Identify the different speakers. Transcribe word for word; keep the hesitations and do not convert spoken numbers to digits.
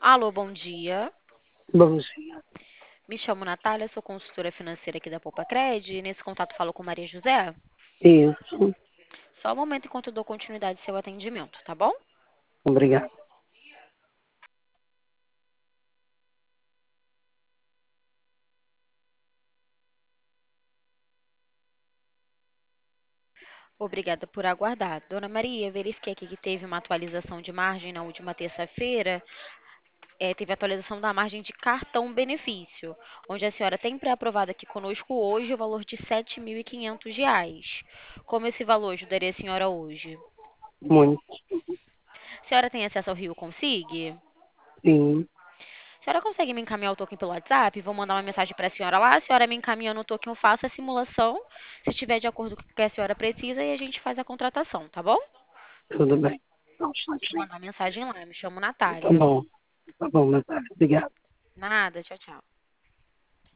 Speaker 1: Alô, bom dia.
Speaker 2: Bom dia.
Speaker 1: Me chamo Natália, sou consultora financeira aqui da Poupa Cred. E nesse contato falo com Maria José.
Speaker 2: Isso.
Speaker 1: Só um momento enquanto eu dou continuidade ao seu atendimento, tá bom?
Speaker 2: Obrigado.
Speaker 1: Obrigada por aguardar. Dona Maria, verifiquei aqui que teve uma atualização de margem na última terça-feira. É, teve atualização da margem de cartão benefício, onde a senhora tem pré-aprovado aqui conosco hoje o valor de sete mil e quinhentos reais. Como esse valor ajudaria a senhora hoje?
Speaker 2: Muito.
Speaker 1: A senhora tem acesso ao Rio Consig?
Speaker 2: Sim.
Speaker 1: A senhora consegue me encaminhar o token pelo WhatsApp? Vou mandar uma mensagem para a senhora lá. A senhora me encaminhando o token, eu faço a simulação. Se estiver de acordo com o que a senhora precisa, e a gente faz a contratação, tá bom?
Speaker 2: Tudo bem. Só um
Speaker 1: Vou
Speaker 2: instantinho.
Speaker 1: mandar mensagem lá. Me chamo
Speaker 2: Tá
Speaker 1: Natália.
Speaker 2: bom. Tá bom, Natália. Obrigado.
Speaker 1: Nada, tchau, tchau.